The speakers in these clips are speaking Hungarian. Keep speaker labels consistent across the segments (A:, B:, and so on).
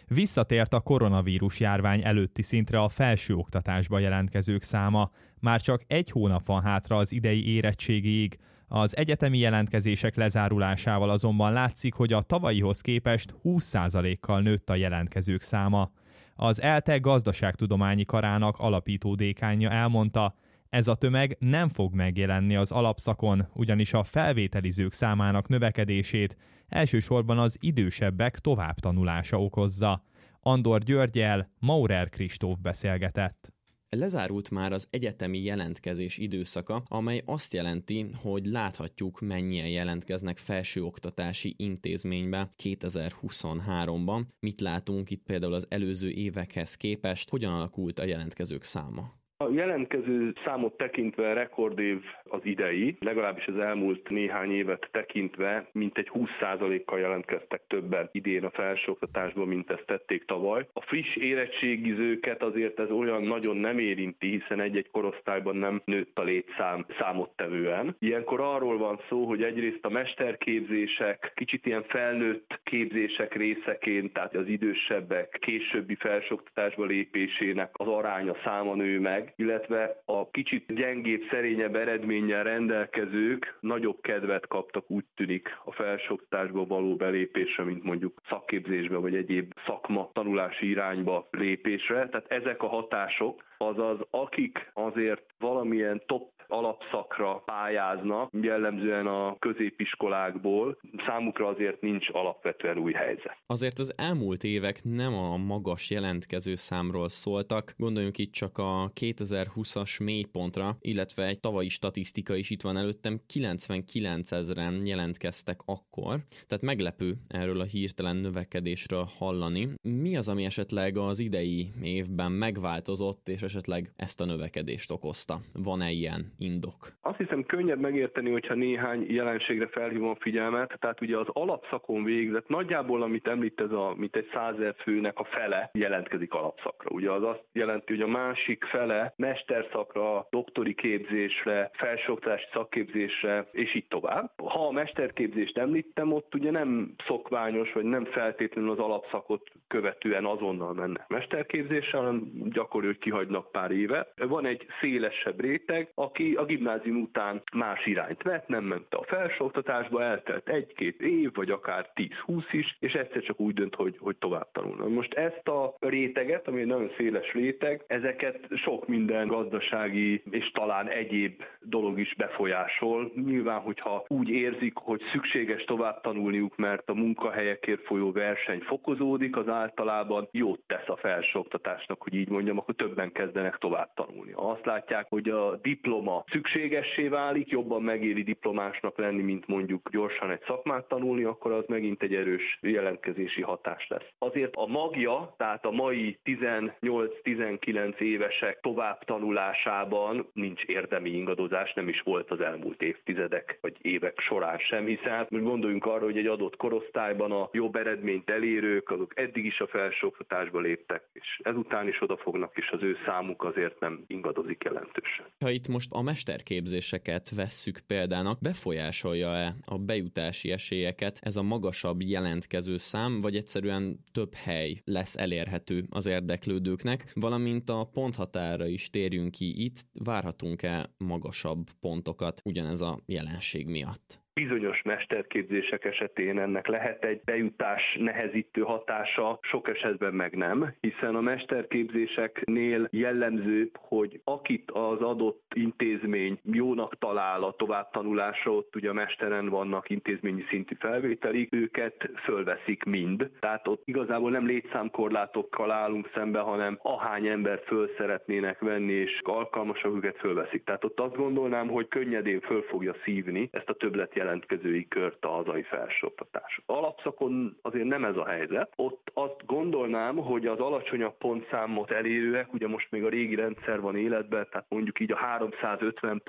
A: Visszatért a koronavírus járvány előtti szintre a felsőoktatásba jelentkezők száma. Már csak 1 hónap van hátra az idei érettségiig. Az egyetemi jelentkezések lezárulásával azonban látszik, hogy a tavalyihoz képest 20%-kal nőtt a jelentkezők száma. Az ELTE gazdaságtudományi karának alapító dékánja elmondta, ez a tömeg nem fog megjelenni az alapszakon, ugyanis a felvételizők számának növekedését elsősorban az idősebbek továbbtanulása okozza. Andor Györggyel Maurer Kristóf beszélgetett.
B: Lezárult már az egyetemi jelentkezés időszaka, amely azt jelenti, hogy láthatjuk, mennyien jelentkeznek felsőoktatási intézménybe 2023-ban. Mit látunk itt például az előző évekhez képest, hogyan alakult a jelentkezők száma?
C: A jelentkező számot tekintve rekordév az idei, legalábbis az elmúlt néhány évet tekintve mintegy 20%-kal jelentkeztek többen idén a felsőoktatásban, mint ezt tették tavaly. A friss érettségizőket azért ez olyan nagyon nem érinti, hiszen egy-egy korosztályban nem nőtt a létszám számottevően. Ilyenkor arról van szó, hogy egyrészt a mesterképzések kicsit ilyen felnőtt képzések részeként, tehát az idősebbek későbbi felsőoktatásba lépésének az aránya, száma nő meg, illetve a kicsit gyengébb, szerényebb eredménnyel rendelkezők nagyobb kedvet kaptak, úgy tűnik, a felsőoktatásba való belépésre, mint mondjuk szakképzésbe vagy egyéb szakma tanulási irányba lépésre. Tehát ezek a hatások, azaz akik azért valamilyen top alapszakra pályáznak, jellemzően a középiskolákból, számukra azért nincs alapvetően új helyzet.
B: Azért az elmúlt évek nem a magas jelentkező számról szóltak, gondoljunk itt csak a 2020-as mélypontra, illetve egy tavalyi statisztika is itt van előttem, 99 000-en jelentkeztek akkor, tehát meglepő erről a hirtelen növekedésről hallani. Mi az, ami esetleg az idei évben megváltozott, és esetleg ezt a növekedést okozta? Van-e ilyen indok?
C: Azt hiszem könnyebb megérteni, hogyha néhány jelenségre felhívom a figyelmet. Tehát ugye az alapszakon végzett, nagyjából amit említ, ez a mintegy 100 000 főnek a fele jelentkezik alapszakra. Ugye az azt jelenti, hogy a másik fele mesterszakra, doktori képzésre, felsőoktatási szakképzésre, és így tovább. Ha a mesterképzést említem, ott ugye nem szokványos, vagy nem feltétlenül az alapszakot követően azonnal mennek mesterképzésre, hanem gyakori, hogy kihagynak pár évet. Van egy szélesebb réteg, aki a gimnázium után más irányt vett, nem ment a felsőoktatásba, eltelt 1-2 év, vagy akár 10-20 is, és egyszer csak úgy dönt, hogy tovább tanulna. Most ezt a réteget, ami egy nagyon széles réteg, ezeket sok minden gazdasági és talán egyéb dolog is befolyásol. Nyilván, hogyha úgy érzik, hogy szükséges tovább tanulniuk, mert a munkahelyekért folyó verseny fokozódik, az általában jót tesz a felsőoktatásnak, hogy így mondjam, akkor többen kezdenek tovább tanulni. Ha azt látják, hogy a diploma szükségessé válik, jobban megéri diplomásnak lenni, mint mondjuk gyorsan egy szakmát tanulni, akkor az megint egy erős jelentkezési hatás lesz. Azért a magja, tehát a mai 18-19 évesek tovább tanulásában nincs érdemi ingadozás, nem is volt az elmúlt évtizedek vagy évek során sem, hiszen gondoljunk arra, hogy egy adott korosztályban a jobb eredményt elérők, azok eddig is a felsőoktatásba léptek, és ezután is oda fognak, és az ő számuk azért nem ingadozik jelentősen.
B: Ha itt most a mesterképzéseket vesszük példának, befolyásolja-e a bejutási esélyeket ez a magasabb jelentkező szám, vagy egyszerűen több hely lesz elérhető az érdeklődőknek, valamint a ponthatárra is térjünk ki itt, várhatunk-e magasabb pontokat ugyanez a jelenség miatt?
C: Bizonyos mesterképzések esetén ennek lehet egy bejutás nehezítő hatása, sok esetben meg nem, hiszen a mesterképzéseknél jellemzőbb, hogy akit az adott intézmény jónak talál a továbbtanulásra, ott ugye a mesteren vannak intézményi szintű felvételik, őket fölveszik mind. Tehát ott igazából nem létszámkorlátokkal állunk szembe, hanem ahány ember föl szeretnének venni, és alkalmasak őket fölveszik. Tehát ott azt gondolnám, hogy könnyedén föl fogja szívni ezt a többlet jelentkezői kört a hazai felsőoktatás. Alapszakon azért nem ez a helyzet. Ott azt gondolnám, hogy az alacsonyabb pontszámot elérőek, ugye most még a régi rendszer van életben, tehát mondjuk így a 350 pont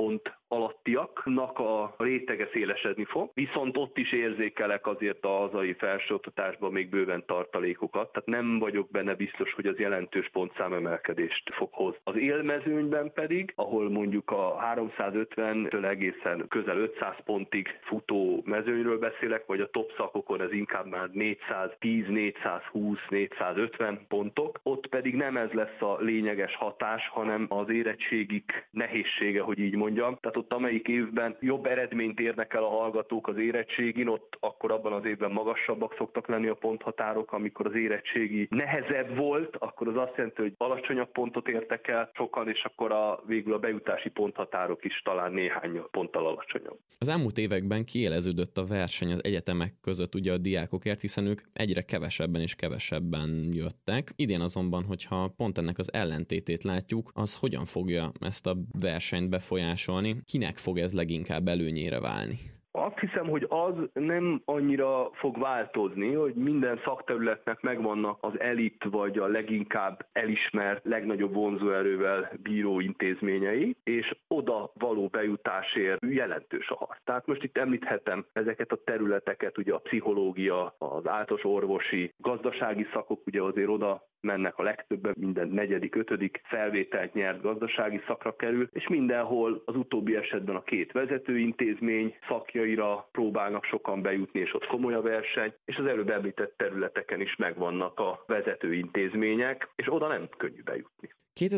C: alattiaknak a rétege szélesedni fog, viszont ott is érzékelek azért a hazai felsőoktatásban még bőven tartalékokat, tehát nem vagyok benne biztos, hogy az jelentős pontszámemelkedést fog hozni. Az élmezőnyben pedig, ahol mondjuk a 350-től egészen közel 500 pontig futó mezőnyről beszélek, vagy a top szakokon ez inkább már 410, 420, 450 pontok, ott pedig nem ez lesz a lényeges hatás, hanem az érettségik nehézsége, hogy így mondjam. Tehát ott amelyik évben jobb eredményt érnek el a hallgatók az érettségin, ott akkor abban az évben magasabbak szoktak lenni a ponthatárok, amikor az érettségi nehezebb volt, akkor az azt jelenti, hogy alacsonyabb pontot értek el sokan, és akkor végül a bejutási ponthatárok is talán néhány ponttal alacsonyabb.
B: Az elmúlt években kiéleződött a verseny az egyetemek között ugye a diákokért, hiszen ők egyre kevesebben és kevesebben jöttek. Idén azonban, hogyha pont ennek az ellentétét látjuk, az hogyan fogja ezt a versenyt befolyásolni? Kinek fog ez leginkább előnyére válni?
C: Azt hiszem, hogy az nem annyira fog változni, hogy minden szakterületnek megvannak az elit vagy a leginkább elismert, legnagyobb vonzóerővel bíró intézményei, és oda való bejutásért jelentős a harc. Tehát most itt említhetem ezeket a területeket, ugye a pszichológia, az általános orvosi, gazdasági szakok, ugye azért oda mennek a legtöbben, minden negyedik, ötödik felvételt nyert gazdasági szakra kerül, és mindenhol az utóbbi esetben a két vezetőintézmény szakjaira próbálnak sokan bejutni, és ott komoly a verseny, és az előbb említett területeken is megvannak a vezetőintézmények, és oda nem könnyű bejutni.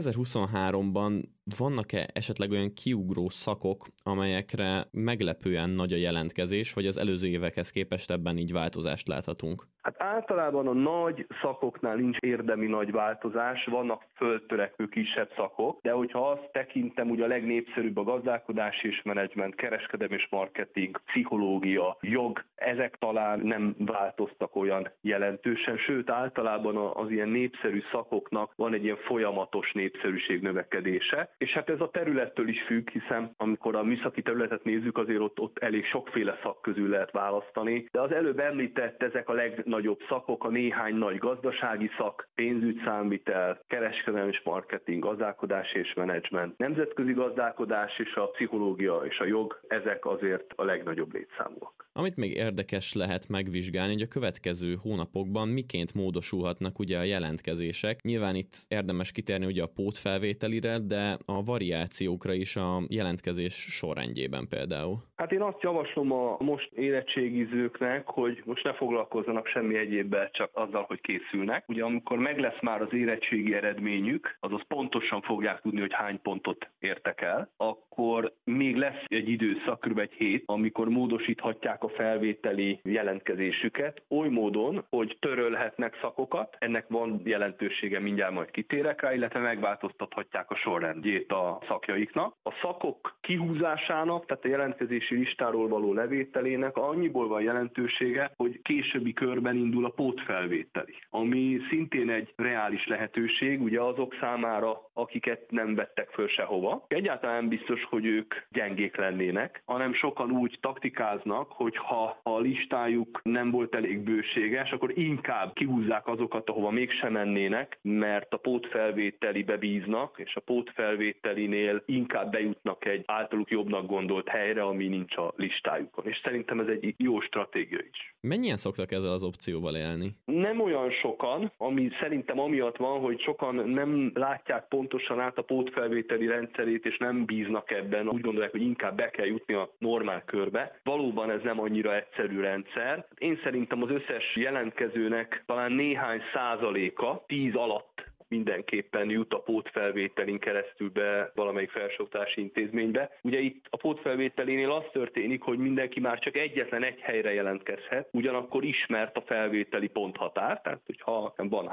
B: 2023-ban vannak-e esetleg olyan kiugró szakok, amelyekre meglepően nagy a jelentkezés, vagy az előző évekhez képest ebben így változást láthatunk?
C: Hát általában a nagy szakoknál nincs érdemi nagy változás, vannak föltörekvő kisebb szakok, de hogyha azt tekintem, ugye a legnépszerűbb a gazdálkodás és menedzsment, kereskedelem és marketing, pszichológia, jog, ezek talán nem változtak olyan jelentősen, sőt általában az ilyen népszerű szakoknak van egy ilyen folyamatos népszerűség növekedése, és hát ez a területtől is függ, hiszen amikor a műszaki területet nézzük, azért ott elég sokféle szak közül lehet választani, de az előbb említett ezek a legnagyobb szakok, a néhány nagy gazdasági szak, pénzügyszámvitel, kereskedelem és marketing, gazdálkodás és menedzsment, nemzetközi gazdálkodás és a pszichológia és a jog, ezek azért a legnagyobb létszámúak.
B: Amit még érdekes lehet megvizsgálni, hogy a következő hónapokban miként módosulhatnak ugye a jelentkezések. Nyilván itt érdemes kitérni ugye a pótfelvételire, de a variációkra is a jelentkezés sorrendjében például.
C: Hát én azt javaslom a most érettségizőknek, hogy most ne foglalkozzanak semmi egyébbel, csak azzal, hogy készülnek. Ugye amikor meg lesz már az érettségi eredményük, azaz pontosan fogják tudni, hogy hány pontot értek el, akkor még lesz egy időszak, kb. Egy hét, amikor módosíthatják a felvételi jelentkezésüket oly módon, hogy törölhetnek szakokat, ennek van jelentősége, mindjárt majd kitérek rá, illetve megváltoztathatják a sorrendjét a szakjaiknak. A szakok kihúzásának, tehát a jelentkezési listáról való levételének annyiból van jelentősége, hogy későbbi körben indul a pótfelvételi, ami szintén egy reális lehetőség, ugye azok számára, akiket nem vettek föl sehova. Egyáltalán biztos, hogy ők gyengék lennének, hanem sokan úgy taktikáznak, hogy ha a listájuk nem volt elég bőséges, akkor inkább kihúzzák azokat, ahova mégsem mennének, mert a pótfelvételibe bíznak, és a pótfelvételinél inkább bejutnak egy általuk jobbnak gondolt helyre, ami nincs a listájukon. És szerintem ez egy jó stratégia is.
B: Mennyien szoktak ezzel az opcióval élni?
C: Nem olyan sokan, ami szerintem amiatt van, hogy sokan nem látják pontosan át a pótfelvételi rendszerét, és nem bíznak ebben, úgy gondolják, hogy inkább be kell jutni a normál körbe. Valóban ez nem annyira egyszerű rendszer. Én szerintem az összes jelentkezőnek talán néhány százaléka 10 alatt mindenképpen jut a pótfelvételin keresztül be valamelyik felsőoktatási intézménybe. Ugye itt a pótfelvételénél az történik, hogy mindenki már csak egyetlen egy helyre jelentkezhet, ugyanakkor ismert a felvételi ponthatár, tehát hogyha van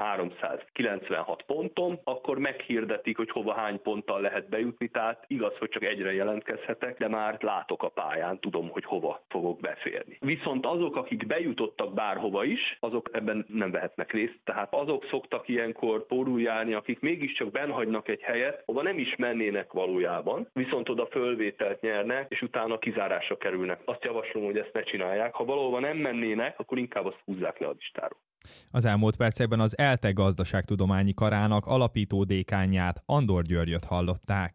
C: 396 pontom, akkor meghirdetik, hogy hova hány ponttal lehet bejutni, tehát igaz, hogy csak egyre jelentkezhetek, de már látok a pályán, tudom, hogy hova fogok beférni. Viszont azok, akik bejutottak bárhova is, azok ebben nem vehetnek részt, tehát azok szoktak ilyenkor pórul járni, akik mégiscsak bennhagynak egy helyet, hova nem is mennének valójában, viszont oda fölvételt nyernek, és utána kizárásra kerülnek. Azt javaslom, hogy ezt ne csinálják. Ha valahova nem mennének, akkor inkább azt húzzák le a listáról.
A: Az elmúlt percekben az ELTE gazdaságtudományi karának alapító dékánját, Andor Györgyöt hallották.